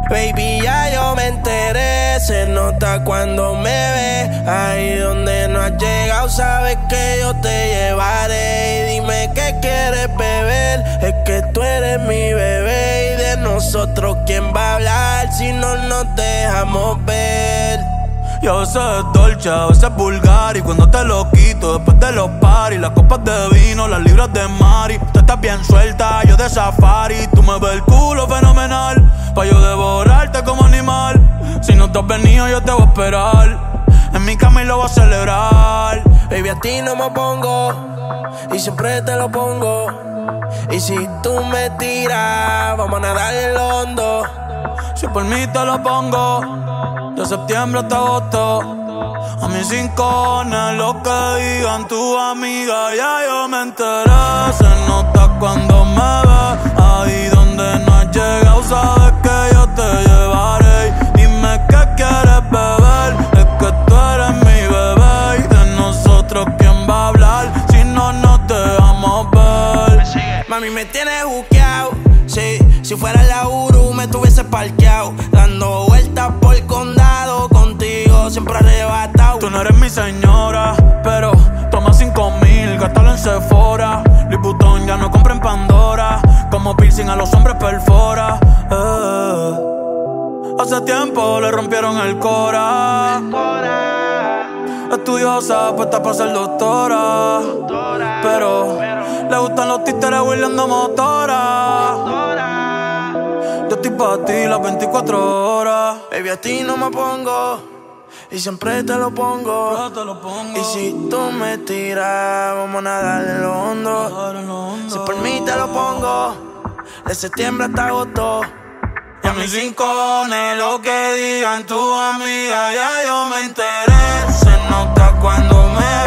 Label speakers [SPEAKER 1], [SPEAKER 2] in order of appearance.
[SPEAKER 1] Baby, ya yo me enteré, se nota cuando me ves. Ahí donde no has llegado, sabes que yo te llevaré. Y dime qué quieres beber, es que tú eres mi bebé. Y de nosotros, ¿quién va a hablar si no nos dejamos ver?
[SPEAKER 2] Y a veces es dolce, a veces es vulgar. Y cuando te lo quito, después de los paris, las copas de vino, las libras de Mari. Tú estás bien suelta, yo de safari. Tú me ves el culo fenomenal, pa' yo devorarte como animal. Si no te has venido, yo te voy a esperar. En mi cama y lo voy a celebrar.
[SPEAKER 1] Baby, a ti no me pongo, y siempre te lo pongo. Y si tú me tiras, vamos a nadar en lo hondo.
[SPEAKER 2] Si por mí te lo pongo, de septiembre hasta agosto. A mis rincones, lo que digan tu amiga, ya yo me enteré. Se nota cuando me ves, ahí donde no has llegado, sabes que yo te llevaré. Dime qué quieres beber, es que tú eres mi bebé. Y de nosotros, ¿quién va a hablar si no nos dejamos ver?
[SPEAKER 1] Mami, me tienes juqueado, sí. Si fuera la Uru me tuviese parqueado, dando vueltas por el condado, contigo siempre arrebatado.
[SPEAKER 2] Tú no eres mi señora, pero toma 5,000, gástalo en Sephora. Louis Vuitton ya no compra en Pandora, como piercing a los hombres perfora. Hace tiempo le rompieron el cora. Estudiosa, puesta para ser doctora, pero le gustan los títeres huirleando motora. Yo estoy pa' ti las 24 horas.
[SPEAKER 1] Baby, a ti no me pongo, y siempre te lo pongo. Y si tú me tiras, vamos a nadar en lo hondo. Si por mí te lo pongo, de septiembre hasta agosto.
[SPEAKER 2] Y a mis rincones, lo que digan tu amiga, ya yo me enteré. Se nota cuando me